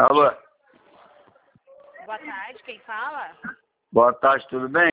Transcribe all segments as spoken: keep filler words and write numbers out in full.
Alô? Boa tarde, quem fala? Boa tarde, tudo bem?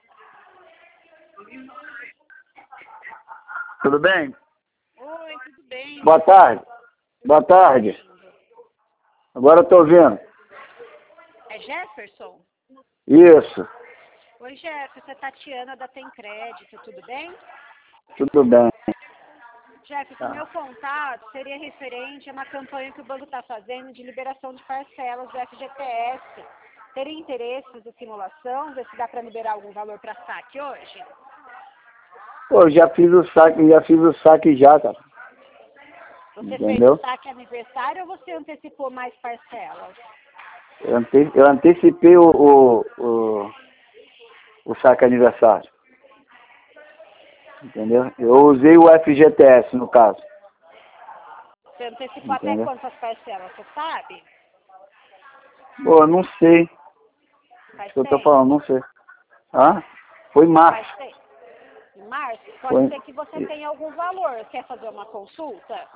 Tudo bem? Oi, tudo bem? Boa tarde. Boa tarde. Agora eu tô ouvindo. É Jefferson? Isso, Oi, Jefferson, é Tatiana da Tem Crédito, tudo bem? tudo bem. Jefferson, Tá. meu contato seria referente a uma campanha que o banco está fazendo de liberação de parcelas do F G T S. Teria interesse em fazer simulação, ver se dá para liberar algum valor para saque hoje? Pô, já fiz o saque, já fiz o saque já, cara. Você Entendeu? fez o saque aniversário ou você antecipou mais parcelas? Eu, ante, eu antecipei o, o, o, o saque aniversário. Entendeu? Eu usei o F G T S no caso. Você antecipou até Entendeu? quantas parcelas, você sabe? Pô, eu não sei. Faz O que eu tô tempo? falando, não sei. Hã? Foi em março. Faz tempo. Em março? Pode Foi. ser que você tenha algum valor. Quer fazer uma consulta?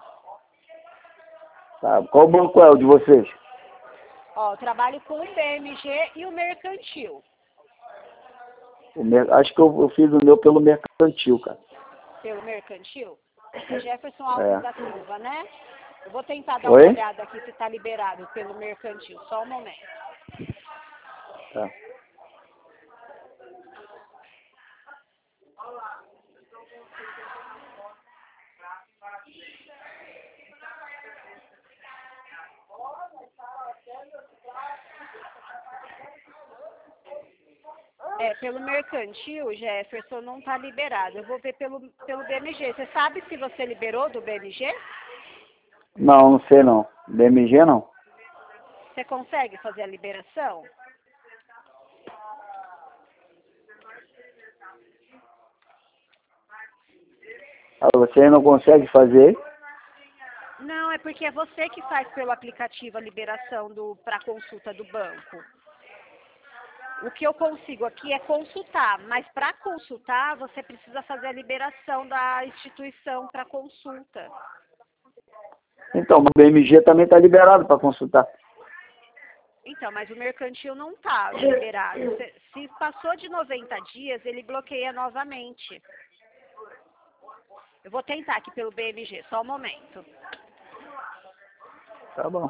Tá. Qual banco é o de vocês? Ó, eu trabalho com o B M G e o Mercantil. O mer... Acho que eu, eu fiz o meu pelo mercantil, cara. Pelo Mercantil? É Jefferson Alves É. da Silva, né? Eu vou tentar dar Oi? uma olhada aqui se está liberado pelo Mercantil. Só um momento. Tá. É, pelo Mercantil, Jefferson, não está liberado. Eu vou ver pelo, pelo B M G. Você sabe se você liberou do B M G? Não, não sei não. B M G não. Você consegue fazer a liberação? Ah, você não consegue fazer? Não, é porque é você que faz pelo aplicativo a liberação do para consulta do banco. O que eu consigo aqui é consultar, mas para consultar você precisa fazer a liberação da instituição para consulta. Então, o B M G também está liberado para consultar. Então, mas o mercantil não está liberado. Se, se passou de noventa dias, ele bloqueia novamente. Eu vou tentar aqui pelo B M G, só um momento. Tá bom.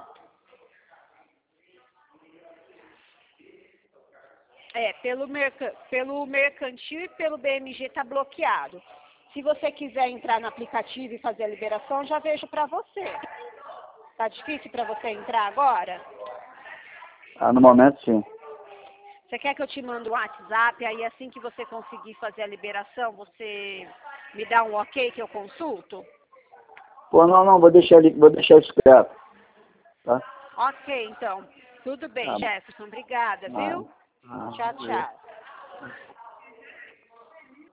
É, pelo, merca, pelo mercantil e pelo B M G está bloqueado. Se você quiser entrar no aplicativo e fazer a liberação, já vejo para você. Tá difícil para você entrar agora? Ah, no momento sim. Você quer que eu te mande um WhatsApp, aí assim que você conseguir fazer a liberação, você me dá um ok que eu consulto? Pô, não, não, vou deixar ali, vou deixar isso quieto. Tá? Ok, então. Tudo bem, Tá bom. Jefferson. Obrigada, Ah, viu? ah, Tchau, beleza. tchau.